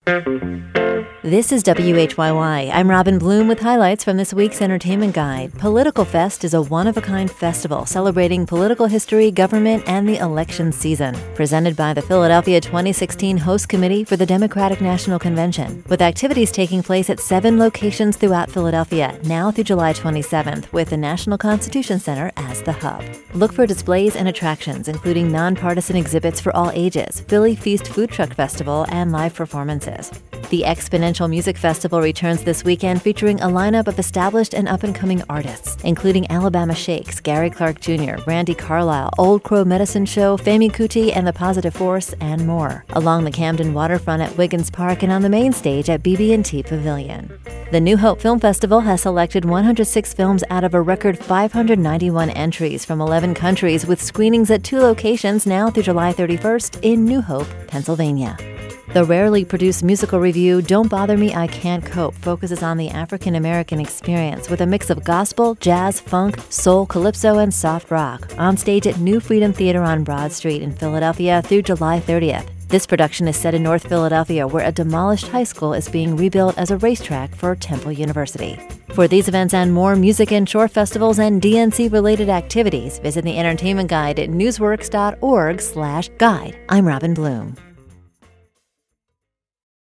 This is WHYY. I'm Robin Bloom with highlights from this week's Entertainment Guide. Political Fest is a one-of-a-kind festival celebrating political history, government, and the election season. Presented by the Philadelphia 2016 Host Committee for the Democratic National Convention, with activities taking place at 7 locations throughout Philadelphia, now through July 27th, with the National Constitution Center as the hub. Look for displays and attractions, including nonpartisan exhibits for all ages, Philly Feast Food Truck Festival, and live performances. The Exponential Music Festival returns this weekend, featuring a lineup of established and up-and-coming artists, including Alabama Shakes, Gary Clark Jr., Randy Carlisle, Old Crow Medicine Show, Femi Kuti and the Positive Force, and more, along the Camden waterfront at Wiggins Park and on the main stage at BB&T Pavilion. The New Hope Film Festival has selected 106 films out of a record 591 entries from 11 countries, with screenings at 2 locations now through July 31st in New Hope, Pennsylvania. The rarely produced musical review, Don't Bother Me, I Can't Cope, focuses on the African-American experience with a mix of gospel, jazz, funk, soul, calypso, and soft rock, on stage at New Freedom Theater on Broad Street in Philadelphia through July 30th. This production is set in North Philadelphia, where a demolished high school is being rebuilt as a racetrack for Temple University. For these events and more music and short festivals and DNC-related activities, visit the Entertainment Guide at newsworks.org/guide. I'm Robin Bloom.